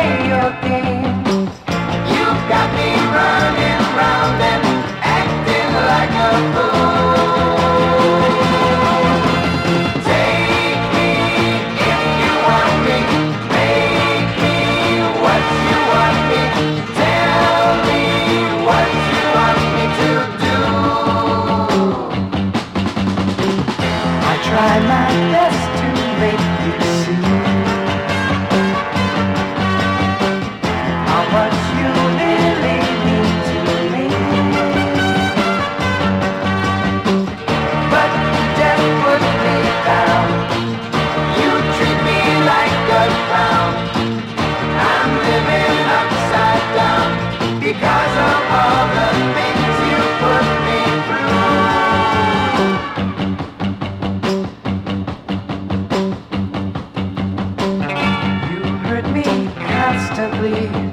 play your game. You got me running round and acting like a fool. Take me if you want me, make me what you want me, tell me what you want me to do. I try my best to make you see how much you really mean to me. But you just put me down. You treat me like a clown. I'm living upside down because of all the things you put me through. You hurt me constantly.